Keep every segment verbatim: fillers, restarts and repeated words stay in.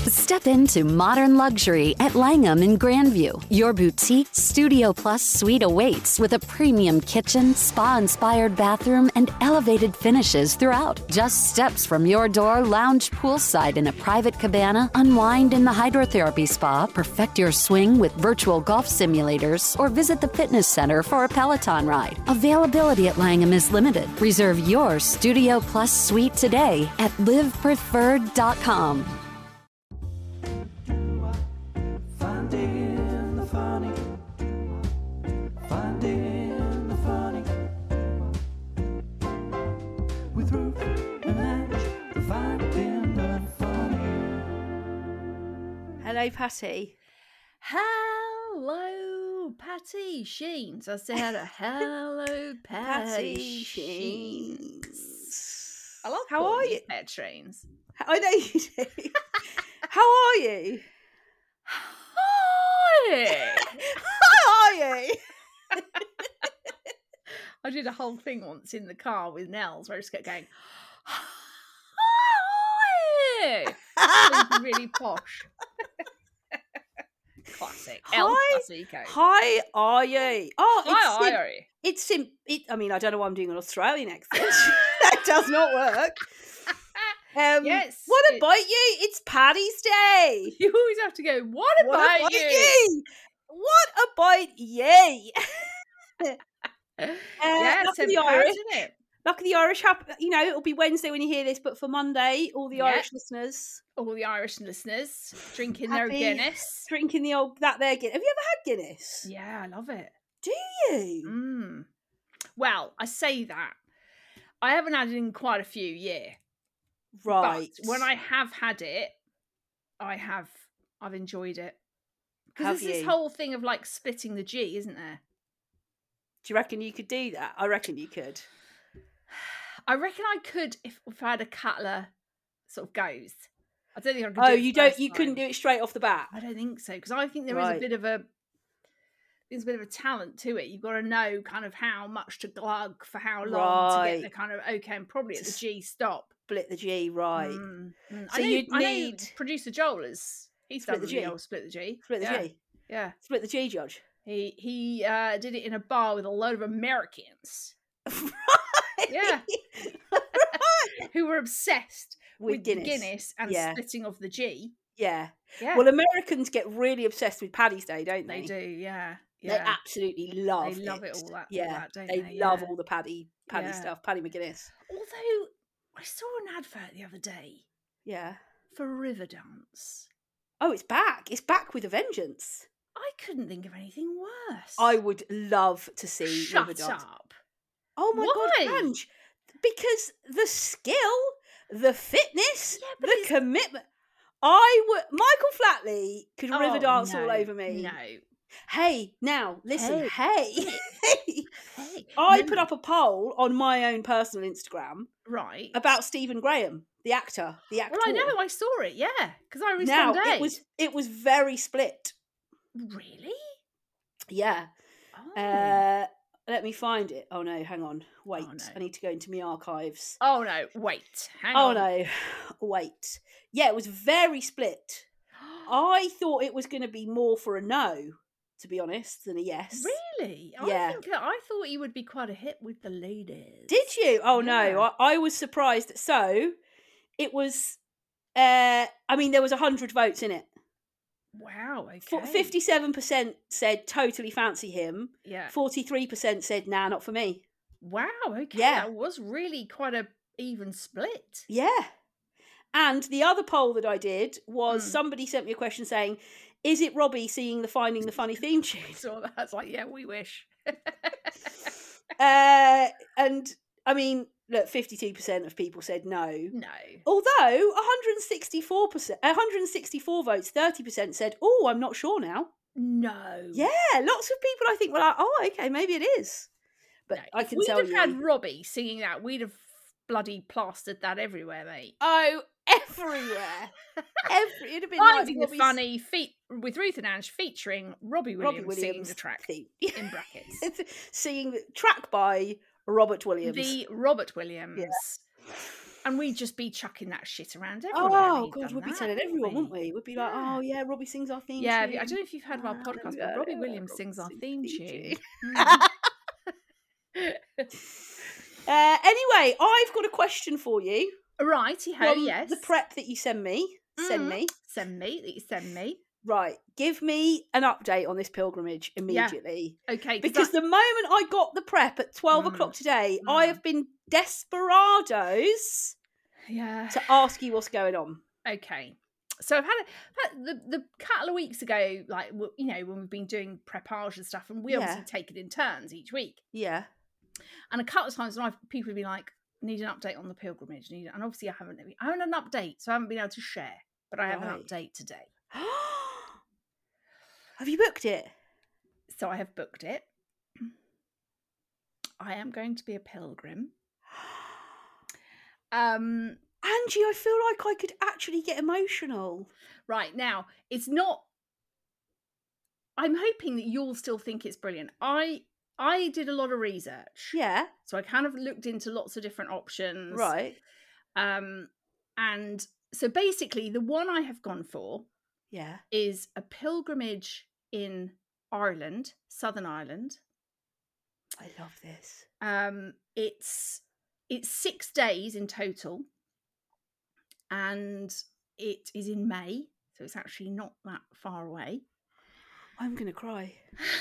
Step into modern luxury at Langham in Grandview. Your boutique Studio Plus suite awaits with a premium kitchen, spa-inspired bathroom, and elevated finishes throughout. Just steps from your door, lounge poolside in a private cabana, unwind in the hydrotherapy spa, perfect your swing with virtual golf simulators, or visit the fitness center for a Peloton ride. Availability at Langham is limited. Reserve your Studio Plus suite today at live preferred dot com. Finding the funny, finding the funny, with Ruth and Ange, finding the funny. Hello, Patty. Hello, Patty Sheens. I said, hello, Patty, Patty Sheens. Sheens. I love How calling are you you? Pet Sheens. I know you do. How are you? Hi. How are you? I did a whole thing once in the car with Nels where I just kept going, hi. Sounded really posh. Classic. El Hi. Clasico. Hi, are you? Oh, Hi, it's sim- are you? It's sim- it, I mean, I don't know why I'm doing an Australian accent. That does not work. Um, Yes, What it- about you? It's Paddy's Day. You always have to go, what about, What about you? you? What about you? Uh, Yeah, lucky so the Paris, Irish. isn't it? Lucky the Irish. Hap- you know, it'll be Wednesday when you hear this, but for Monday, all the Yeah. Irish listeners All the Irish listeners drinking their Happy- Guinness. drinking the old that there Guinness. Have you ever had Guinness? Yeah, I love it. Do you? Mm. Well, I say that. I haven't had it in quite a few years. Right. But when I have had it, I have I've enjoyed it. Because Have there's this you? whole thing of like splitting the G, isn't there? Do you reckon you could do that? I reckon you could. I reckon I could if, if I had a Cutler sort of goes. I don't think I could do Oh, it you the don't. first You couldn't do time. it straight off the bat. I don't think so. Because I think there is Right. a bit of a there's a bit of a talent to it. You've got to know kind of how much to glug for how long to get the Right. kind of okay, and probably at the Just G stop. Split the G, right? Mm, mm. So I know, you'd I know need- producer Joel is he's Split done the the G. old split the G. Split the yeah. G. Yeah, Split the G, Judge. he he uh, did it in a bar with a load of Americans. Right. Yeah, who were obsessed With with, Guinness. Guinness and Yeah. splitting of the G. Yeah. Yeah, Well, Americans get really obsessed with Paddy's Day, don't they? they do. Yeah, They yeah. absolutely love They love it all that- all Yeah, that, don't they, they? love Yeah. all the Paddy Paddy Yeah. stuff. Paddy McGuinness. Although I saw an advert the other day Yeah. for Riverdance. Oh, it's back. It's back with a vengeance. I couldn't think of anything worse. I would love to see Shut Riverdance. up. Oh my Why? god, Ange. Because the skill, the fitness, Yeah, but the it's- commitment. I would Michael Flatley could Oh, Riverdance all no, over me. No. Hey, now listen, hey. Hey. Hey. I no, put up a poll on my own personal Instagram right about Stephen Graham, the actor, the actor. Well, I know. I saw it. Yeah, because I was Now Sunday. it was it was very split. really. Yeah. Oh. Uh, let me find it. Oh no, hang on. Wait. no. I need to go into my archives. oh no! Wait. Hang Oh on. no. Wait. Yeah, it was very split. I thought it was going to be more for a no, to be honest, than a yes. Really? Yeah. I think I thought you would be quite a hit with the ladies. Did you? Oh Yeah. no, I, I was surprised. So it was. Uh, I mean, there was a hundred votes in it. Wow. Okay. Fifty-seven percent said totally fancy him. Yeah. Forty-three percent said nah, not for me. Wow. Okay. Yeah. That was really quite a even split. Yeah. And the other poll that I did was Mm. somebody sent me a question saying, "Is it Robbie singing the Finding the Funny theme tune?" So that's like, yeah, we wish. Uh, and I mean, look, fifty-two percent of people said no. No. Although one hundred sixty-four percent, one hundred sixty-four votes, thirty percent said, "Oh, I'm not sure now." No. Yeah, lots of people I think were like, "Oh, okay, maybe it is." But No. I If can we'd tell have you, had Robbie singing that, we'd have bloody plastered that everywhere, mate. oh, everywhere, every it'd have been like Finding the Robbie's- funny feat with Ruth and Ange featuring Robbie Williams, Robbie singing Williams the track theme. in brackets. Singing the track by Robert Williams. The Robert Williams. And we'd just be chucking that shit around everywhere. Oh He'd God, done we'd be that, telling wouldn't everyone, we? wouldn't we? We'd be like, Yeah. oh yeah, Robbie sings our theme Yeah, tune. I don't know if you've heard of our Ah, podcast, yeah, but Robbie yeah, Williams Robbie sings our sings theme theme tune. tune. Mm. Uh, anyway, I've got a question for you Righty-ho, from yes. the prep that you send me. Send Mhm. me. Send me, that you send me. Right, give me an update on this pilgrimage immediately. Okay, Because I- the moment I got the prep at twelve Mm, o'clock today, I mm. have been desperados yeah. to ask you what's going on. Okay. So I've had, a, had the the couple of weeks ago, like w- you know, when we've been doing preparage and stuff, and we Yeah. obviously take it in turns each week. Yeah. And a couple of times, when I've people have been like, "Need an update on the pilgrimage," need, and obviously I haven't. I haven't an update, so I haven't been able to share. But I have an Right. update today. Have you booked it? So I have booked it. I am going to be a pilgrim. Um. Angie, I feel like I could actually get emotional. Right now, it's not. I'm hoping that you'll still think it's brilliant. I I did a lot of research. Yeah. So I kind of looked into lots of different options. Right. Um, and so basically, the one I have gone for Yeah. is a pilgrimage in Ireland, Southern Ireland. I love this. Um, it's it's six days in total, and it is in May, so it's actually not that far away. I'm gonna cry.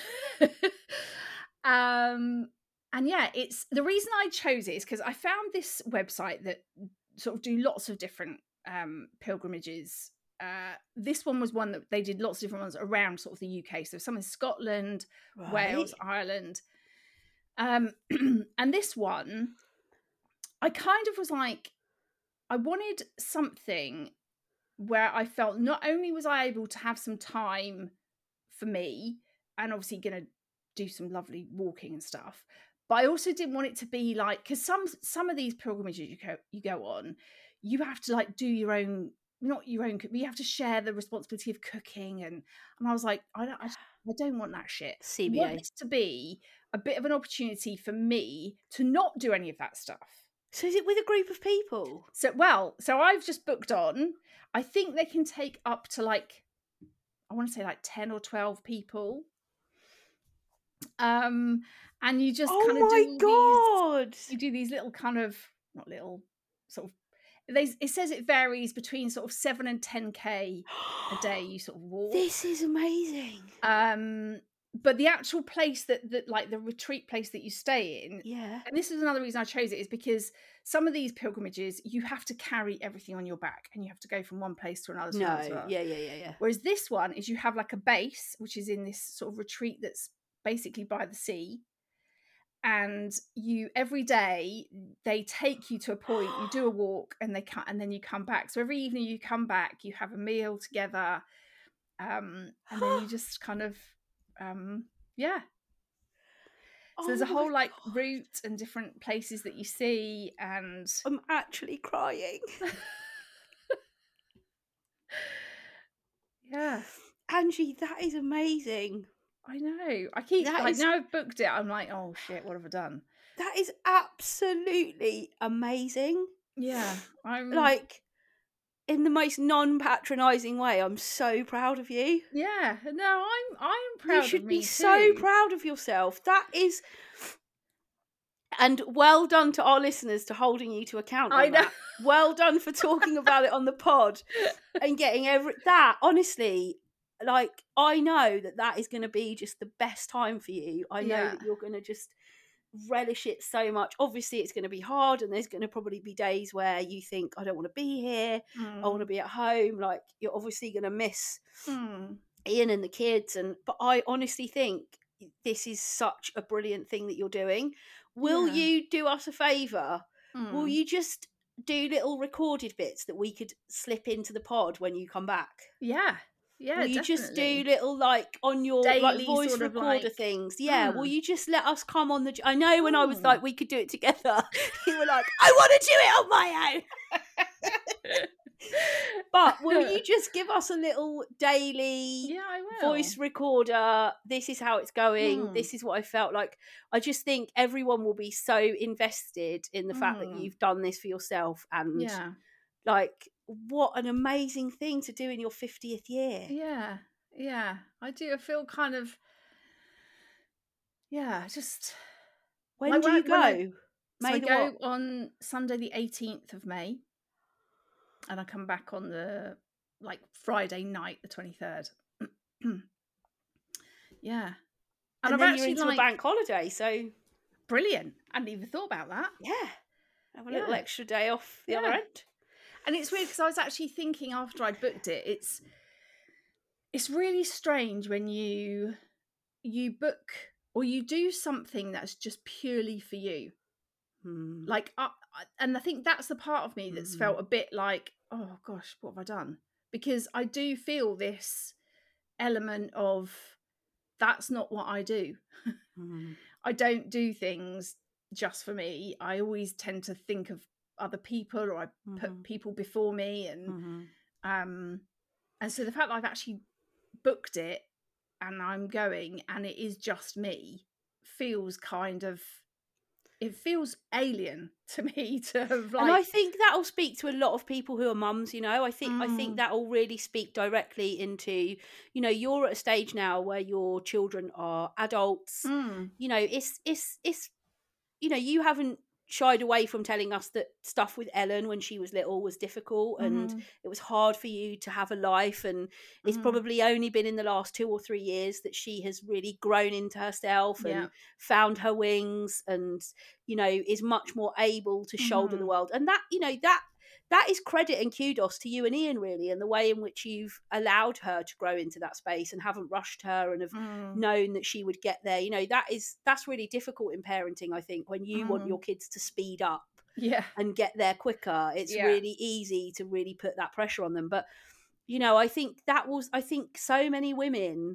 um, and yeah, it's the reason I chose it is because I found this website that sort of do lots of different um, pilgrimages. Uh, this one was one that they did lots of different ones around sort of the U K. So some in Scotland, Right. Wales, Ireland. Um, and this one, I kind of was like, I wanted something where I felt not only was I able to have some time for me and obviously going to do some lovely walking and stuff, but I also didn't want it to be like, because some some of these pilgrimages you go you go on, you have to like do your own, not your own, you have to share the responsibility of cooking, and and I was like, I don't I, I don't want that shit. C I B want A. this to be a bit of an opportunity for me to not do any of that stuff. So is it with a group of people? So, well, so I've just booked on. I think they can take up to like, I want to say like ten or twelve people. Um, and you just Oh kind of my do god! these, you do these little kind of, not little, sort of, they, it says it varies between sort of seven and ten K a day you sort of walk. This is amazing. Um, but the actual place that, that like the retreat place that you stay in, Yeah. and this is another reason I chose it, is because some of these pilgrimages, you have to carry everything on your back and you have to go from one place to another. To No. another, to another. Yeah, yeah, yeah, yeah. Whereas this one is you have like a base, which is in this sort of retreat that's basically by the sea. And you, every day, they take you to a point, you do a walk and they cut, and then you come back. So every evening you come back, you have a meal together. Um, and then you just kind of, um, yeah. So there's a Oh my whole like God. route and different places that you see, and I'm actually crying. yeah, Angie, that is amazing. I know. I keep That like is- now I've booked it. I'm like, oh shit, what have I done? That is absolutely amazing. Yeah, I'm Like, in the most non-patronising way, I'm so proud of you. yeah. No, I'm I'm proud. You should of me be so too. proud of yourself. That is, and well done to our listeners to holding you to account. I on know. that. Well done for talking about it on the pod and getting every that. Honestly, like I know that that is going to be just the best time for you. I know Yeah. that you're going to just relish it so much. Obviously, it's going to be hard, and there's going to probably be days where you think, I don't want to be here. I want to be at home. Like you're obviously going to miss Mm. Ian and the kids, and but I honestly think this is such a brilliant thing that you're doing. Will Yeah. you do us a favour? Will Mm. you just do little recorded bits that we could slip into the pod when you come back? Yeah, yeah. Will you just do definitely. little like on your like Daily voice sort of, recorder like- things? Yeah. Will Mm. you just let us come on the? I know when I was Mm. like we could do it together. You were like, I want to do it on my own. But will you just give us a little daily Yeah, I will. voice recorder? This is how it's going. Mm. This is what I felt like. I just think everyone will be so invested in the fact that Mm. you've done this for yourself, and Yeah, like, what an amazing thing to do in your fiftieth year. yeah, yeah. I do. I feel kind of, yeah, just. When Like do when I- you when I- go? So May I the go what? on Sunday the eighteenth of May, and I come back on the like Friday night, the twenty-third. Yeah, And, and, I've then you're actually into like a bank holiday, so brilliant. I hadn't even thought about that. yeah, have a little Yeah. extra day off the other Yeah. end. And it's weird because I was actually thinking after I'd booked it, it's it's really strange when you you book or you do something that's just purely for you. Hmm. Like, I, I- and I think that's the part of me that's Mhm. felt a bit like, oh gosh, what have I done? Because I do feel this element of that's not what I do. Hmm. I don't do things just for me. I always tend to think of other people, or I put Mhm. people before me, and Mhm. um, and so the fact that I've actually booked it and I'm going and it is just me feels kind of, it feels alien to me to have like. And I think that'll speak to a lot of people who are mums, you know. I think I Mm. think that'll really speak directly into, you know, you're at a stage now where your children are adults. Mm. You know, it's it's it's you know, you haven't shied away from telling us that stuff with Ellen when she was little was difficult, and Mhm. it was hard for you to have a life, and it's Mhm. probably only been in the last two or three years that she has really grown into herself and Yeah. found her wings, and you know, is much more able to shoulder the Mhm. world. And that, you know, that that is credit and kudos to you and Ian, really, and the way in which you've allowed her to grow into that space and haven't rushed her and have Mm. known that she would get there. You know, that is that's really difficult in parenting, I think, when you want Mm. your kids to speed up Yeah. and get there quicker. It's Yeah. really easy to really put that pressure on them. But you know, I think that was I think so many women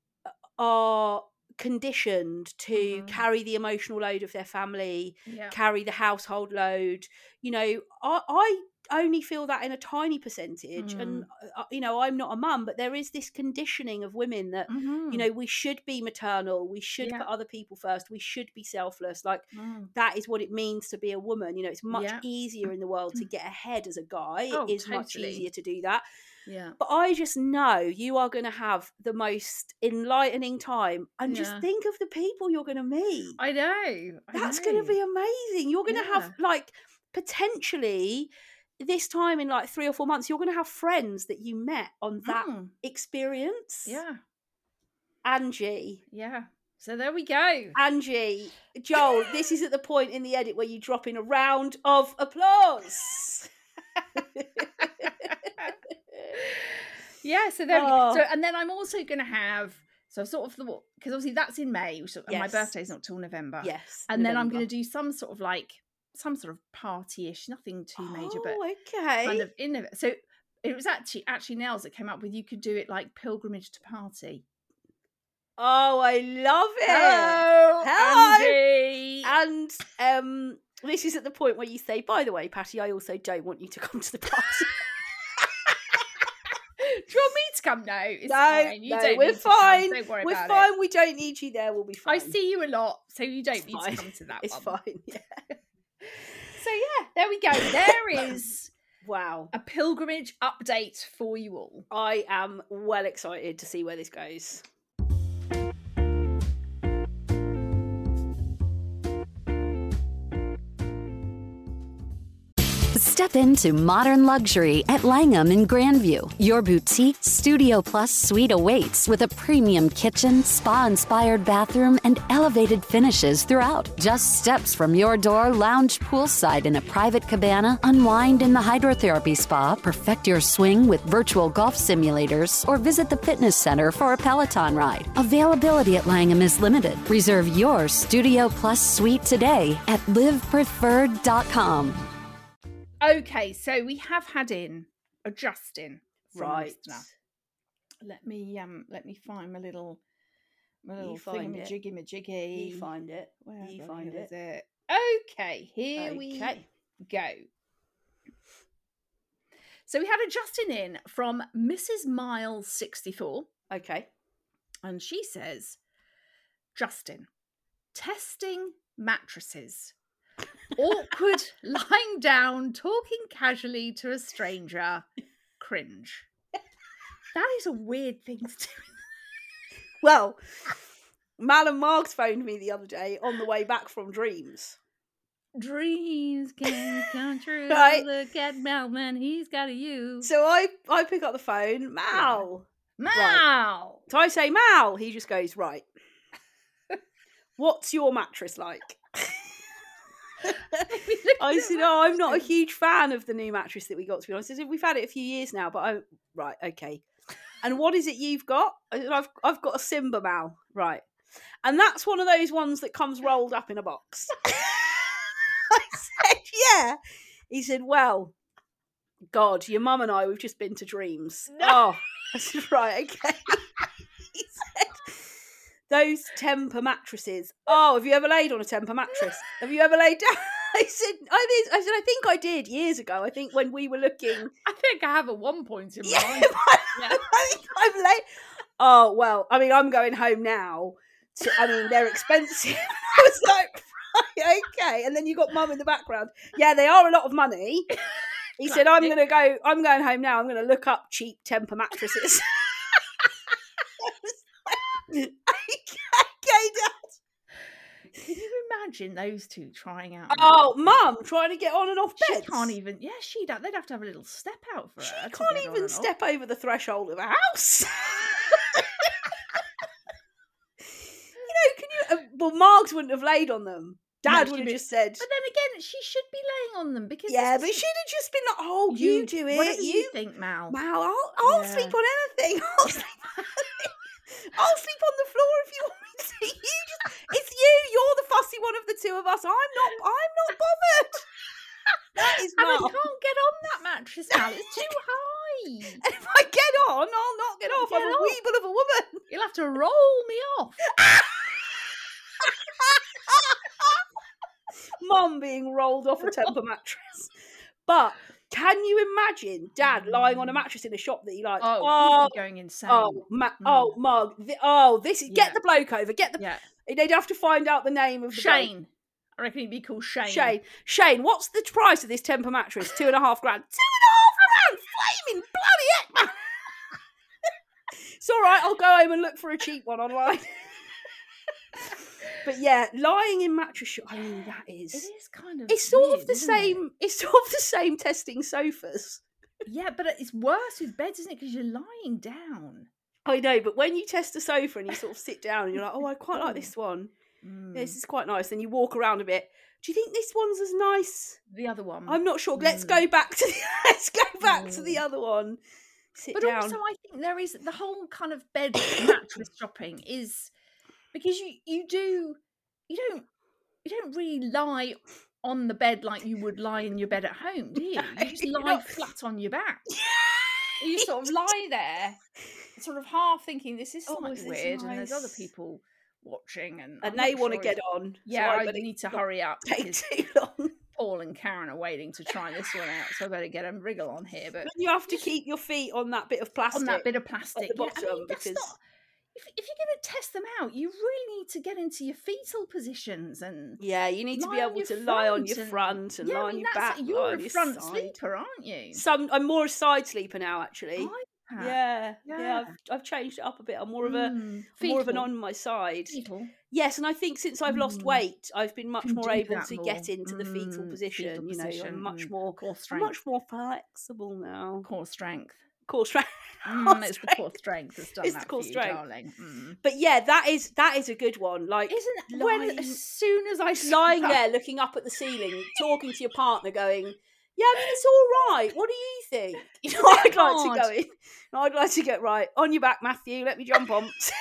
are conditioned to Mhm. carry the emotional load of their family, Yeah. carry the household load. You know, I, I only feel that in a tiny percentage. And, Mm. uh, you know, I'm not a mum, but there is this conditioning of women that, Mhm. you know, we should be maternal. We should Yeah. put other people first. We should be selfless. Like, Mm. that is what it means to be a woman. You know, it's much Yeah. easier in the world to get ahead as a guy. Oh, It is much totally. easier to do that. Yeah. But I just know you are going to have the most enlightening time. And just Yeah. think of the people you're going to meet. I know. I That's know. going to be amazing. You're going to have, Yeah. like, potentially this time in like three or four months, you're going to have friends that you met on that Mm. experience. Yeah. Angie. Yeah. So there we go. Angie. Joel, this is at the point in the edit where you drop in a round of applause. Yeah, so there we go. Oh. So, and then I'm also going to have, so sort of the, because obviously that's in May, which, and my Yes. birthday's not till November. Yes. And then I'm November. going to do some sort of like, some sort of party-ish, nothing too major, but Oh, okay. kind of in it. So it was actually, actually Nels that came up with, you could do it like pilgrimage to party. Oh, I love it. Hello, Hello. Angie. And um, this is at the point where you say, by the way, Patty, I also don't want you to come to the party. Do you want me to come? No, it's no, fine. You no, don't we're need to come. fine. Don't worry we're about fine. it. We don't need you there. We'll be fine. I see you a lot, so you don't It's need fine. to come to that It's one. fine. Yeah. So yeah, there we go. There is Wow. a pilgrimage update for you all. I am well excited to see where this goes. Step into modern luxury at Langham in Grandview. Your boutique Studio Plus suite awaits with a premium kitchen, spa-inspired bathroom, and elevated finishes throughout. Just steps from your door, lounge poolside in a private cabana, unwind in the hydrotherapy spa, perfect your swing with virtual golf simulators, or visit the fitness center for a Peloton ride. Availability at Langham is limited. Reserve your Studio Plus suite today at live preferred dot com. Okay, so we have had in a Justin from a Right. listener. Let me um let me find my little my little find it. thingamajiggy majiggy. You find it. Where you the find hell it. is it? Okay, here we Okay. go. So we had a Justin in from Missus Miles sixty-four. Okay. And she says, Justin, testing mattresses. Awkward, lying down, talking casually to a stranger. Cringe. That is a weird thing to do. Well, Mal and Margs phoned me the other day on the way back from Dreams. Dreams can come true. Right. Look at Melman, he's got a you. So I, I pick up the phone, Mal. Mal! So I say, Mal. He just goes, right. What's your mattress like? I said, oh, I'm not a huge fan of the new mattress that we got, to be honest. I said, we've had it a few years now, but I, right, okay. And what is it you've got? I said, I've, I've got a Simba, Mal. Right. And that's one of those ones that comes rolled up in a box. I said, yeah. He said, well, God, your mum and I, we've just been to Dreams. No. Oh, I said, right, okay. He said, those Tempur mattresses. Oh, have you ever laid on a Tempur mattress? Have you ever laid down? I said, I, did, I said, I think I did years ago. I think when we were looking. I think I have at one point in Yeah, mind. I, I think I've laid. Oh, well, I mean, I'm going home now. To, I mean, they're expensive. I was like, right, okay. And then you got mum in the background. Yeah, they are a lot of money. He said, I'm going to go, I'm going home now. I'm going to look up cheap Tempur mattresses. I was like, okay, Dad. Can you imagine those two trying out? Oh, Mum, trying to get on and off She beds. can't even. Yeah, she'd. Have, they'd have to have a little step out for She her. to can't get on even and off. step over the threshold of a house. You know, can you? Uh, well, Margs wouldn't have laid on them. Dad No, would she have would- just said, But then again, she should be laying on them because. yeah, this but is- she'd have just been like, oh, you, do it. Whatever you, You, think, Mal. Mal, I'll, I'll Yeah. sleep on anything. I'll sleep on anything. I'll sleep on the floor if you want me to. You just, it's you. You're the fussy one of the two of us. I'm not. I'm not bothered. That is And I Mal. can't get on that mattress, Mal. It's too high. And if I get on, I'll not get off. Get I'm a off. weeble of a woman. You'll have to roll me off. Mum being rolled off a Tempur mattress. But can you imagine Dad lying on a mattress in a shop that he likes? Oh, oh, he'd be going insane. oh, ma- Mm. oh, Mug. Th- oh, this is Yeah. get the bloke over. Get the. Yeah. They'd have to find out the name of the bloke. Shane. I reckon he'd be called Shane. Shane. Shane, what's the price of this Tempur mattress? Two and a half grand. Two and a half grand. Flaming bloody heck, man. It's all right. I'll go home and look for a cheap one online. But yeah, lying in mattress shop. I mean, that is. It is kind of. It's sort weird, of the isn't it? same. It's sort of the same testing sofas. Yeah, but it's worse with beds, isn't it? Because you're lying down. I know, but when you test a sofa and you sort of sit down and you're like, oh, I quite like this one. Mm. Yeah, this is quite nice. Then you walk around a bit. Do you think this one's as nice? The other one. I'm not sure. Let's Mm. go back to the, let's go back to the Mm. other one. Sit But down. also, I think there is the whole kind of bed mattress shopping is because you you do you don't you don't really lie on the bed like you would lie in your bed at home, do you? You just You're lie not- flat on your back. You sort of lie there, sort of half thinking this is Oh, slightly is this weird, and there's other nice? people watching, and and I'm they not want to sure get if- on. so Yeah, I better need to not hurry up Take because too long. Paul and Karen are waiting to try this one out, so I better get a wriggle on here. But You have to keep your feet on that bit of plastic. on that bit of plastic. the Yeah, I mean, bottom, that's because- not. If, if you're going to test them out, you really need to get into your fetal positions and Yeah, you need to lie be on able your to lie on front your and- front and yeah, lie I on mean, your that's- back. You're lie a on your front side. sleeper, aren't you? Some, I'm more a side sleeper now, actually. I- Yeah, yeah, Yeah. I've, I've changed it up a bit. I'm more of a Mm, more of an fetal. on my side. Fetal. Yes, and I think since I've lost Mm. weight, I've been much Can more do able that to more. get into the fetal Mm, position. fetal you know, position, I'm much mm, more, core I'm strength. much more flexible now. Core strength. Core strength. Mm, it's the core strength that's done It's that the core for you, strength. darling. Mm. But yeah, that is that is a good one. Like Isn't lying- when as soon as I saw lying that- there, looking up at the ceiling, talking to your partner, going, "Yeah, I mean, it's all right. What do you think?" You know, I'd like hard. to go in. I'd like to get right on your back, Matthew. Let me jump on. See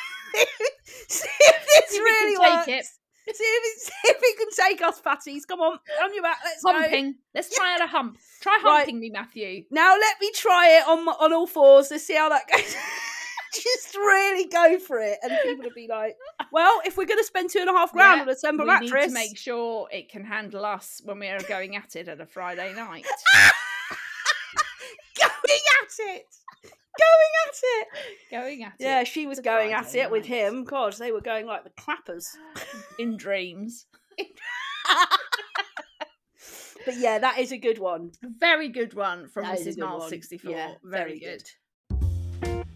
if this See if we really can works. take it. See if, it, see if it can take us, fatties. Come on, on your back. Let's go. Humping. Let's try out a hump. Try Right. humping me, Matthew. Now let me try it on my, on all fours. Let's see how that goes. Just really go for it, and people will be like, "Well, if we're going to spend two and a half grand Yeah, on a Tempur we mattress, need to make sure it can handle us when we are going at it at a Friday night. at it. Going at it. Going at it. Yeah, she was The going at Friday it with night. him. God, they were going like the clappers. In dreams. But yeah, that is a good one. Very good one from That is a Missus good Miles one. sixty-four. Yeah, very, very good. good.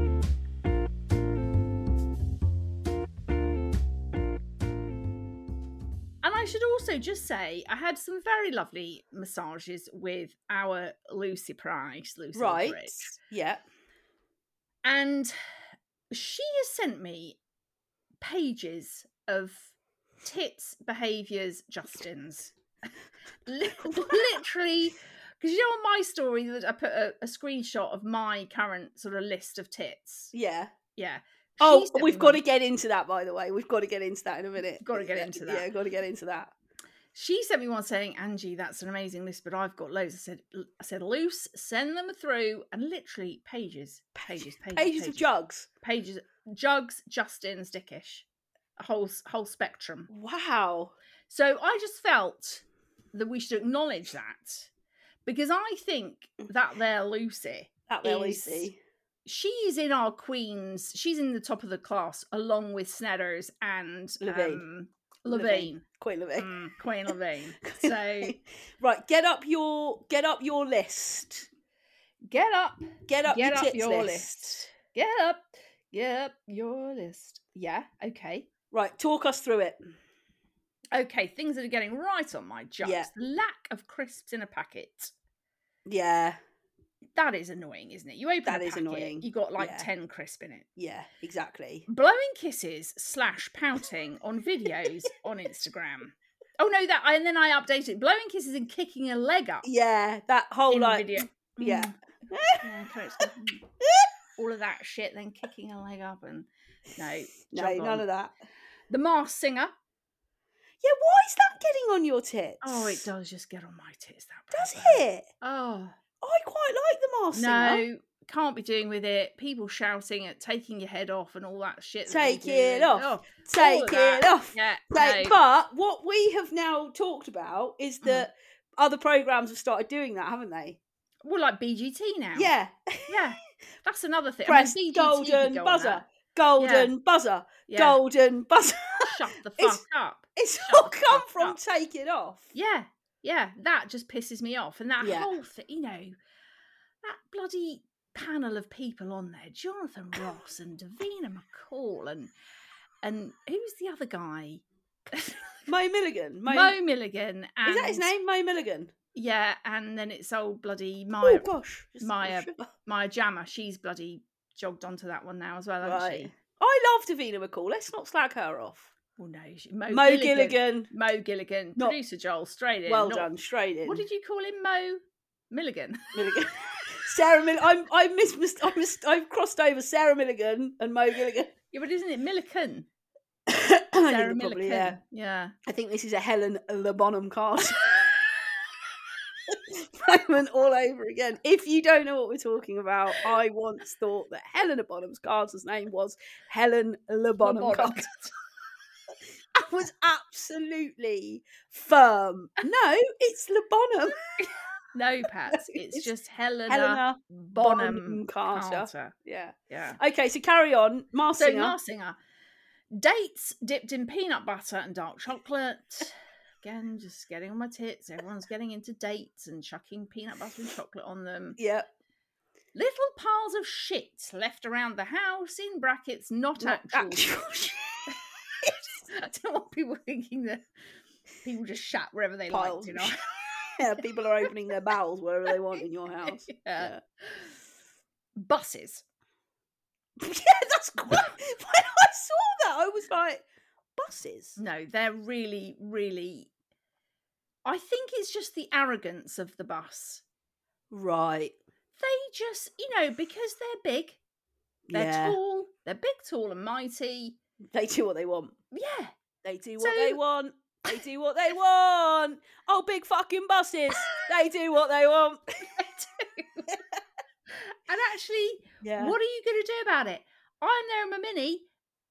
And I should also just say, I had some very lovely massages with our Lucy Price, Lucy Right. Bridge. Yeah. And she has sent me pages of tits, behaviours, Justins. Li- Literally, because you know on my story that I put a, a screenshot of my current sort of list of tits. Yeah. Yeah. Oh, She sent we've me got one. to get into that, by the way. We've got to get into that in a minute. Got to get Yeah, into that. Yeah, got to get into that. She sent me one saying, Angie, that's an amazing list, but I've got loads. I said, I said, Luce, send them through, and literally pages, pages, pages, Pages of jugs. pages, jugs, Justins, dickish, a whole whole spectrum. Wow. So I just felt that we should acknowledge that, because I think that there Lucy, That there, is- Lucy. she's in our queens. She's in the top of the class, along with Snedders and Levine. um, Levine, Queen Levine. Mm, Queen Levine. So right, get up your get up your list. get up. Get up Get your up tits your list. list. Get up, get up your list. Yeah, okay. Right, talk us through it. Okay, things that are getting right on my jugs. Yeah. Lack of crisps in a packet. Yeah, That is annoying, isn't it? You open That a is packet, annoying. you got like Yeah. ten crisp in it. yeah, exactly. Blowing kisses slash pouting on videos on Instagram. Oh no, that and then I updated it. Blowing kisses and kicking a leg up Yeah, that whole in like video. yeah. Mm. Yeah, correct. Mm. All of that shit, then kicking a leg up and no, No, jog none on. of that. The Masked Singer. Yeah, why is that getting on your tits? Oh, it does just get on my tits. That Does program. it? Oh I quite like the Masked Singer. no, can't be doing with it. People shouting at taking your head off and all that shit. that they Take do. it off. Oh, all Take of it that. off. Yeah, Take, no. But what we have now talked about is Mm. that other programs have started doing that, haven't they? Well, like B G T now. Yeah. yeah. That's another thing. Press I mean, B G T could golden go on buzzer. that. Golden buzzer. Yeah. Golden buzzer. Shut the fuck It's- up. It's Shut all the come fuck from up. Take It Off. Yeah, yeah. That just pisses me off. And that Yeah. whole thing, you know, that bloody panel of people on there, Jonathan Ross and Davina McCall and and who's the other guy? Mo Milligan. Mo, Mo Milligan. And, is that his name? Mo Milligan. Yeah, and then it's old bloody Oh Maya, gosh. Just- Maya, Maya Jama. She's bloody jogged onto that one now as well, hasn't Right. she? I love Davina McCall. Let's not slag her off. Well, no, she, Mo, Mo Gilligan. Gilligan. Mo Gilligan. Not- Producer Joel, straight in. Well not- done. Straight in. What did you call him? Mo Milligan. Milligan. Sarah Milligan. I'm I miss, mis- I mis- I've crossed over Sarah Milligan and Mo Gilligan. Yeah, but isn't it Millican? I Sarah think Millican. probably, yeah. Yeah. I think this is a Helen Le Bonham card. Moment all over again. If you don't know what we're talking about, I once thought that Helena Bonham's Carter's name was Helen Le Bonham Bonham. Carter. I was absolutely firm. No, it's Le Bonham. No, Pat. It's, It's just Helena, Helena Bonham, Bonham Carter. Carter. Yeah. Yeah. Okay, so carry on. Mars So Singer. Marsinger. Dates dipped in peanut butter and dark chocolate. Again, just getting on my tits. Everyone's getting into dates and chucking peanut butter and chocolate on them. Yeah. Little piles of shit left around the house, in brackets, not, Not actual. actual I don't want people thinking that people just shat wherever they Piles like, you of know. shit. Yeah, people are opening their bowels wherever they want in your house. Yeah. Yeah. Buses. Yeah, that's quite. When I saw that, I was like, buses. No, they're really, really. I think it's just the arrogance of the bus. Right. They just, you know, because they're big, they're Yeah. tall, they're big, tall, and mighty. They do what they want. Yeah. They do So- what they want. They do what they want. Oh, big fucking buses. They do what they want. They do. And actually, Yeah. what are you going to do about it? I'm there in my mini.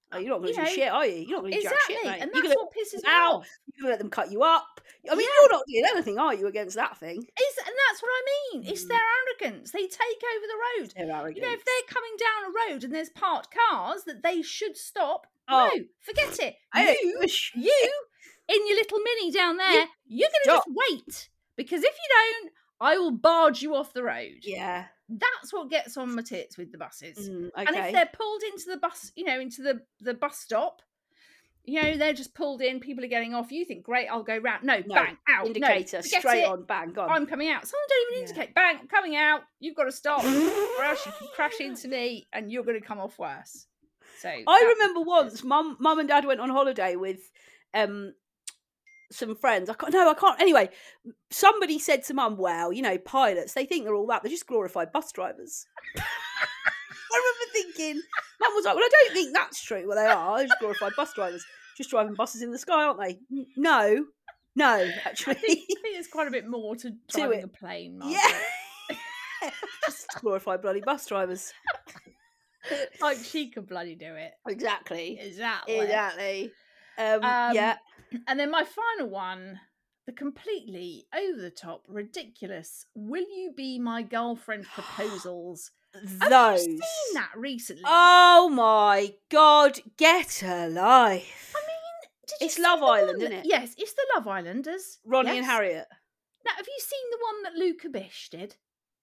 Oh, you're not going You to do know, shit, are you? You're not going to do jack exactly, shit, mate. and You're that's gonna what pisses let me them out. off. You're going to let them cut you up. I mean, Yeah. you're not doing anything, are you, against that thing? It's, and that's what I mean. It's their arrogance. They take over the road. They're arrogant. You know, if they're coming down a road and there's parked cars that they should stop, Oh. no, forget it. I don't You, give a shit. you, in your little mini down there, you're going to stop. just wait. Because if you don't, I will barge you off the road. Yeah. That's what gets on my tits with the buses. Mm, And if okay. they're pulled into the bus, you know, into the, the bus stop, you know, they're just pulled in, people are getting off, you think, great, I'll go round. No, No, bang, out. Indicator, no, forget straight it. on, bang, gone. I'm coming out. Someone don't even Yeah. indicate. Bang, I'm coming out. You've got to stop, or else you can crash into me, and you're going to come off worse. So I that- remember once, mum, mum and dad went on holiday with um some friends. I can't. No, I can't. Anyway, somebody said to mum, "Well, you know, pilots. They think they're all that. They're just glorified bus drivers." I remember thinking, mum was like, "Well, I don't think that's true. Well, they are. They're just glorified bus drivers, just driving buses in the sky, aren't they?" N- No, no, I actually, think, I think there's quite a bit more to driving it. a plane. Margaret. yeah, just glorified bloody bus drivers. Like she could bloody do it. Exactly. Exactly. Exactly. Um, Um, yeah. And then my final one, the completely over the top, ridiculous. Will you be my girlfriend proposals? Have Those. you seen that recently? Oh my God, get a life. I mean, did you It's see Love the Island, one that- isn't it? Yes, it's the Love Islanders. Ronnie and Yes. Harriet. Now, have you seen the one that Luca Bish did?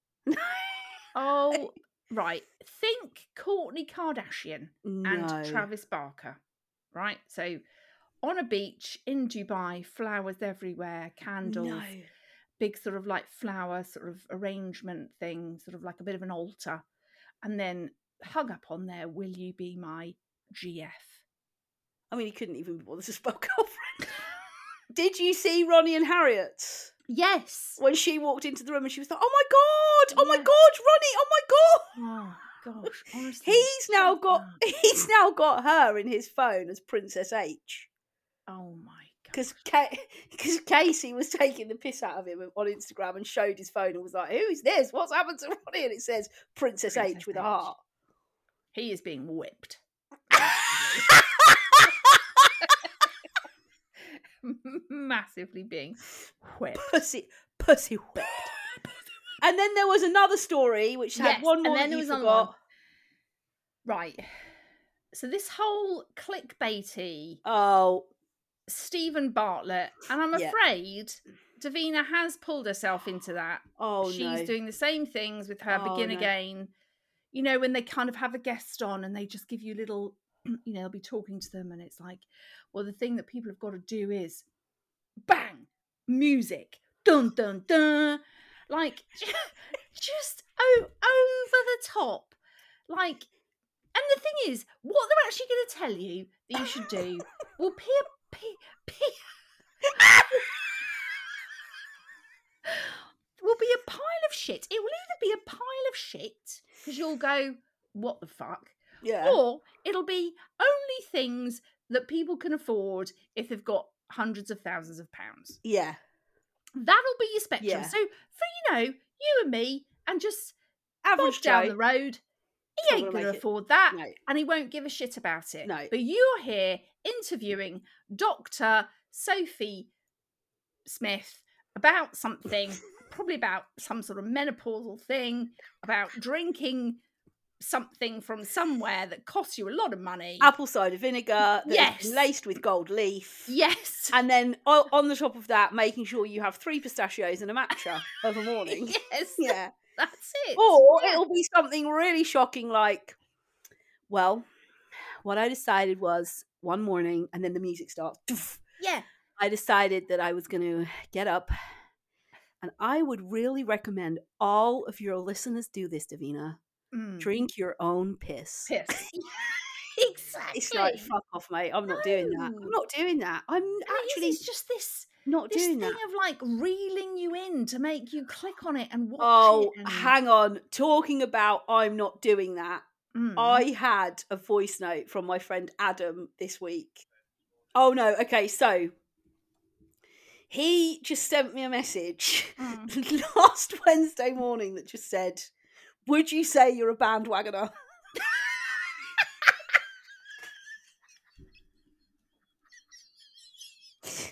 Oh, right. Think Kourtney Kardashian No. and Travis Barker, right? So on a beach in Dubai, flowers everywhere, candles, No. big sort of like flower sort of arrangement thing, sort of like a bit of an altar. And then hug up on there, will you be my G F? I mean, he couldn't even be bothered to spell girlfriend. Did you see Ronnie and Harriet? Yes. When she walked into the room and she was like, oh my God, oh my Yeah. God, Ronnie, oh my God. Oh gosh, honestly. He's now shut got up. he's now got her in his phone as Princess H. Oh my god. Because because Casey was taking the piss out of him on Instagram and showed his phone and was like, "Who is this? What's happened to Ronnie?" And it says Princess, Princess H with a H. heart. He is being whipped. Massively being whipped. pussy, pussy whipped. And then there was another story which had Yes, one and more then that there you was another forgot. one. Right. So this whole clickbaity Oh, Stephen Bartlett, and I'm Yeah. afraid Davina has pulled herself into that. oh She's no. doing the same things with her Oh, Begin no. Again. You know, when they kind of have a guest on and they just give you little, you know, they'll be talking to them and it's like, well, the thing that people have got to do is bang, music, dun, dun, dun. Like, just oh, over the top. Like, and the thing is, what they're actually going to tell you that you should do will be a, be, be, will be a pile of shit. It will either be a pile of shit, because you'll go, what the fuck? Yeah. Or it'll be only things that people can afford if they've got hundreds of thousands of pounds. Yeah. That'll be your spectrum. Yeah. So for, you know, you and me, and just Average Bob down Joe. the road, Not he ain't gonna going to make it. afford that, No. and he won't give a shit about it. No. But you're here interviewing Doctor Sophie Smith about something, probably about some sort of menopausal thing, about drinking something from somewhere that costs you a lot of money. Apple cider vinegar that's Yes. been laced with gold leaf. Yes. And then o- on the top of that, making sure you have three pistachios and a matcha of a morning. Yes. Yeah. That's it. Or Yeah. it'll be something really shocking like, well, what I decided was one morning, and then the music starts. Doof, Yeah. I decided that I was going to get up, and I would really recommend all of your listeners do this, Davina. Mm. Drink your own piss. Piss. Exactly. It's like, fuck off, mate. I'm not doing that. No. I'm not doing that. I'm And it is, actually it's just this not this doing thing that. of like reeling you in to make you click on it and watch Oh, it. And... hang on. Talking about I'm not doing that. Mm. I had a voice note from my friend Adam this week. Oh no, okay, so he just sent me a message Mm. last Wednesday morning that just said, "Would you say you're a bandwagoner?"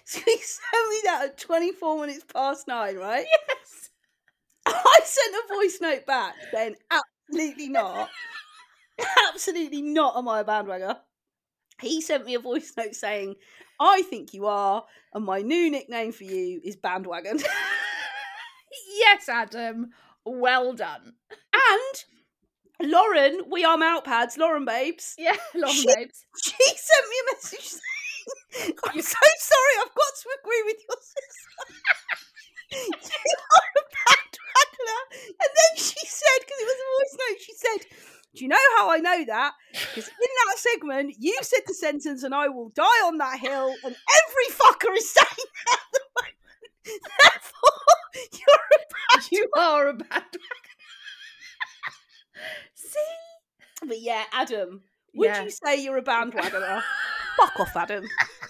So he sent me that at twenty-four minutes past nine, right? Yes. I sent a voice note back saying, absolutely not. Absolutely not am I a bandwagoner. He sent me a voice note saying, I think you are, and my new nickname for you is Bandwagon. Yes, Adam. Well done. And Lauren, we are Moutpads, Lauren Babes. Yeah, long She- babes. She sent me a message saying, I'm so sorry, I've got to agree with your sister. You are a bandwagoner. And then she said, because it was a voice note, she said, do you know how I know that? Because in that segment, you said the sentence, and I will die on that hill, and every fucker is saying that at the moment. Therefore, you're a bandwagoner. You are a bandwagoner. See? But yeah, Adam, would Yeah. you say you're a bandwagoner? Fuck off, Adam.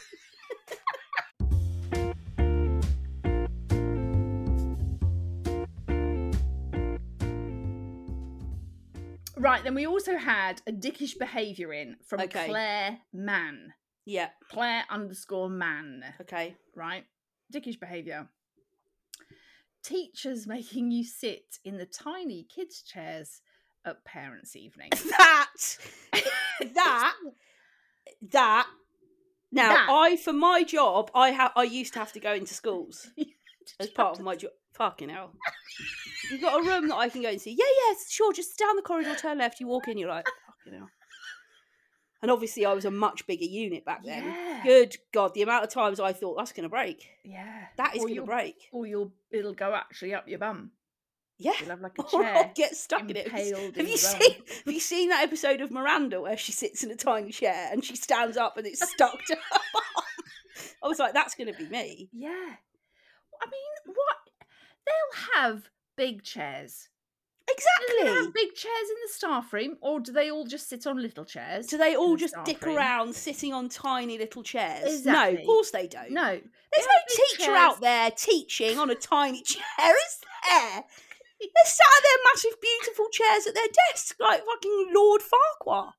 Right, then we also had a dickish behaviour in from Okay. Claire Mann. Yeah, Claire underscore Mann. okay. Right? Dickish behaviour. Teachers making you sit in the tiny kids' chairs at parents' evening. That, that, that. Now, That. I, for my job, I have. I used to have to go into schools as part of my job. Fucking hell. You've got a room that I can go and see. Yeah, yeah, sure. Just down the corridor, turn left. You walk in, you're like, fucking hell. And obviously, I was a much bigger unit back then. Yeah. Good God, the amount of times I thought that's going to break. Yeah. That is Or going to you'll- break. Or you'll it'll go actually up your bum. Yeah. You'll have like a Or I'll chair. get stuck in it. Have you, impaled have in you the bum. seen? Have you seen that episode of Miranda where she sits in a tiny chair and she stands up and it's stuck to her bum? I was like, that's going to be me. Yeah. I mean, what? They'll have big chairs. Do they Exactly. have big chairs in the staff room, or do they all just sit on little chairs? Do they all in the just staff dick room? around sitting on tiny little chairs? No, Exactly. of course they don't. No. There's they no have big teacher chairs. out there teaching on a tiny chair, is there? They're sat at their massive, beautiful chairs at their desk, like fucking Lord Farquhar.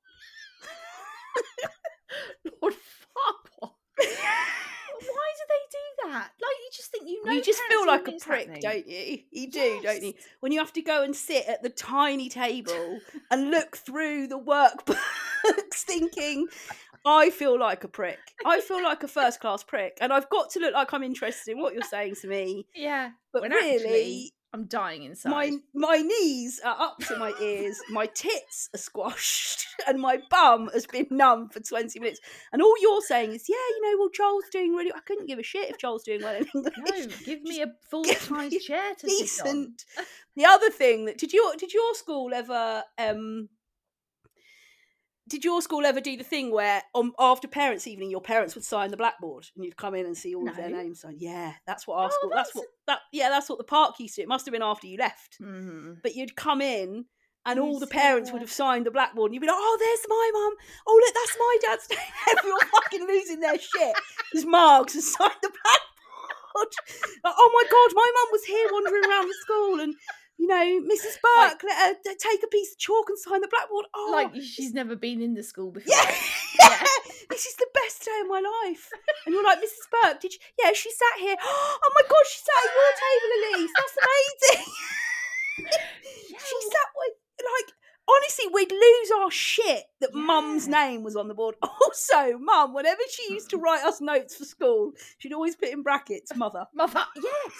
Lord Farquhar. Why do they do that? Like, you just think you know. you just feel parents like a evening is prick, happening. don't you? You do, don't you? Yes. When you have to go and sit at the tiny table and look through the workbooks thinking, I feel like a prick. I feel like a first class prick. And I've got to look like I'm interested in what you're saying to me. Yeah. But when really, actually, I'm dying inside. my my knees are up to my ears, my tits are squashed, and my bum has been numb for twenty minutes. And all you're saying is, yeah, you know, well, Joel's doing really. I couldn't give a shit if Joel's doing well in English. No, give me a full give size me a chair to sit on. Decent. The other thing that did your did your school ever um did your school ever do the thing where on after parents' evening your parents would sign the blackboard and you'd come in and see all of their No. names signed? Yeah, that's what our Oh, school. That's, that's- what that. Yeah, that's what the park used to do. It must have been after you left. Mhm. But you'd come in and You all the see parents her. would have signed the blackboard and you'd be like, oh, there's my mum. Oh, look, that's my dad's name. Everyone fucking losing their shit because Margs has signed the blackboard. Like, oh my God, my mum was here wandering around the school and, you know, Missus Burke, Like- let her t- take a piece of chalk and sign the blackboard. Oh, Like she's never been in the school before. yeah, Yeah. this is the best day of my life. And you're like, Missus Burke, did you? Yeah, she sat here. Oh my God, she sat at your table, Elise. That's amazing. She sat with, like, honestly, we'd lose our shit that Mum's Yeah. name was on the board. Also, Mum, whenever she used to write us notes for school, she'd always put in brackets, Mother. Mother, yes.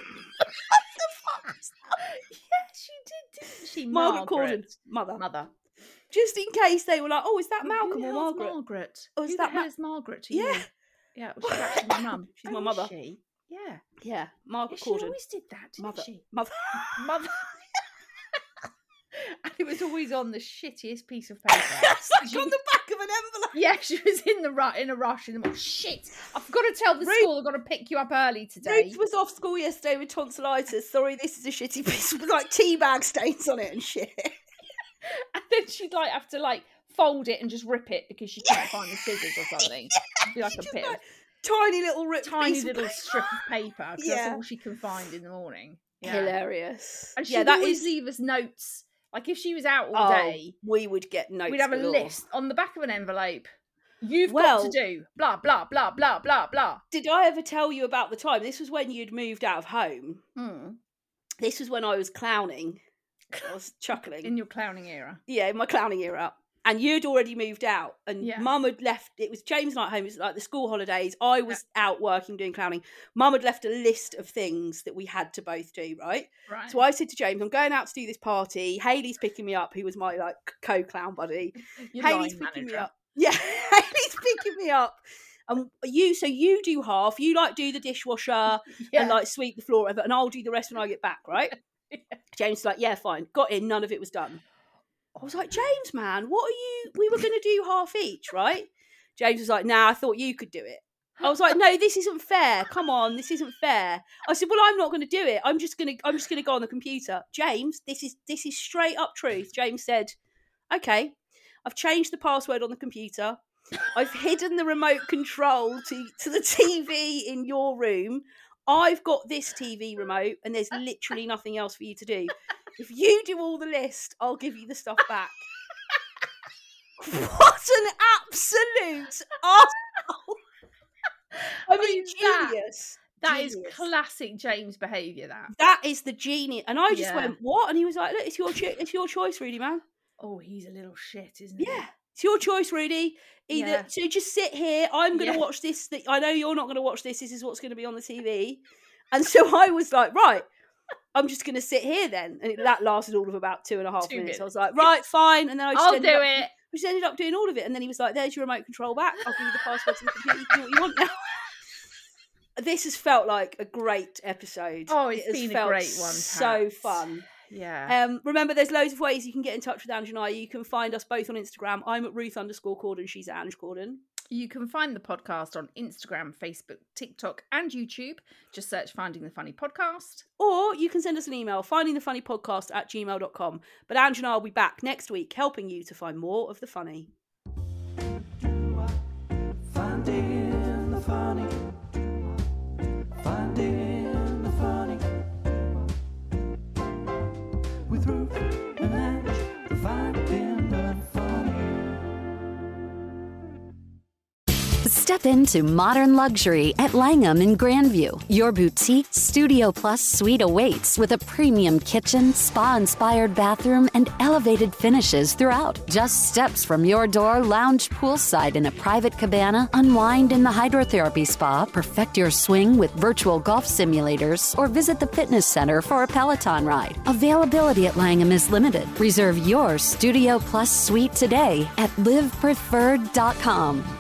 Yeah, she did, didn't she? Margaret Corden, Mother. Mother. Just in case they were like, oh, is that Who Malcolm the or hell's Margaret? Margaret. Oh, is Who that the Ma- hell is Margaret to Yeah. you? Yeah, well, she's actually my mum. She's Oh, my is mother. she? Yeah. Yeah, Margaret Yeah, she Corden. always did that, didn't Mother. she? Mother. Mother. And it was always on the shittiest piece of paper. That's like She- on the back of an envelope. Yeah, she was in the ru- in a rush in the morning. Shit! I've got to tell the Ruth- school I've got to pick you up early today. Ruth was off school yesterday with tonsillitis. Sorry, this is a shitty piece with like tea bag stains on it and shit. And then she'd like have to like fold it and just rip it because she can't find the scissors or something. It'd be like a Just bit like of tiny little ripped tiny piece of little paper. strip of paper because Yeah. that's all she can find in the morning. Yeah. Hilarious. And she'd yeah, that always is. leave us notes. Like if she was out all Oh, day, we would get notes. we'd have a galore. list on the back of an envelope. You've Well- got to do blah, blah, blah, blah, blah, blah. Did I ever tell you about the time? This was when you'd moved out of home. Mm. This was when I was clowning. I was chuckling. In your clowning era. Yeah, in my clowning era. And you'd already moved out, and Yeah. Mum had left. It was James night home. It was like the school holidays. I was out working, doing clowning. Mum had left a list of things that we had to both do, right? Right. So I said to James, I'm going out to do this party. Haley's picking me up, who was my like co-clown buddy. Your Haley's line picking me manager. up. Yeah, Haley's picking me up. And you, so you do half. You like do the dishwasher Yeah. and like sweep the floor, or whatever, and I'll do the rest when I get back, right? Yeah. James was like, yeah, fine. Got in, none of it was done. I was like, James, man, what are you? We were going to do half each, right? James was like, nah, I thought you could do it. I was like, no, this isn't fair. Come on, this isn't fair. I said, well, I'm not going to do it. I'm just going to, I'm just going to go on the computer. James, this is, this is straight up truth. James said, okay, I've changed the password on the computer. I've hidden the remote control to, to the T V in your room. I've got this T V remote, and there's literally nothing else for you to do. If you do all the list, I'll give you the stuff back. What an absolute arsehole. I mean, that- genius. That is Genius. classic James behaviour, that. That is the genius. And I just Yeah. went, what? And he was like, look, it's your, cho- it's your choice, Rudy, man. Oh, he's a little shit, isn't he? Yeah. It's your choice, Rudy. Either Yeah. so just sit here. I'm going to Yeah. watch this. Th- I know you're not going to watch this. This is what's going to be on the T V. And so I was like, right, I'm just going to sit here then. And it, that lasted all of about two and a half Two minutes. I minutes. was like, right, fine. And then I just I'll ended do up, it. We just ended up doing all of it. And then he was like, there's your remote control back. I'll give you the password to the computer. You can do what you want now. This has felt like a great episode. Oh, it's It has been a felt great one, So Tats. fun. Yeah. Um, remember, there's loads of ways you can get in touch with Ange and I. You can find us both on Instagram. I'm at Ruth underscore Corden. She's at Ange Corden. You can find the podcast on Instagram, Facebook, TikTok, and YouTube. Just search Finding the Funny Podcast. Or you can send us an email, findingthefunnypodcast at gmail dot com. But Ange and I will be back next week helping you to find more of the funny. Finding the funny. Finding the funny. With Ruth and Ange. Finding the funny. Step into modern luxury at Langham in Grandview. Your boutique Studio Plus suite awaits with a premium kitchen, spa-inspired bathroom, and elevated finishes throughout. Just steps from your door, lounge poolside in a private cabana, unwind in the hydrotherapy spa, perfect your swing with virtual golf simulators, or visit the fitness center for a Peloton ride. Availability at Langham is limited. Reserve your Studio Plus suite today at live preferred dot com.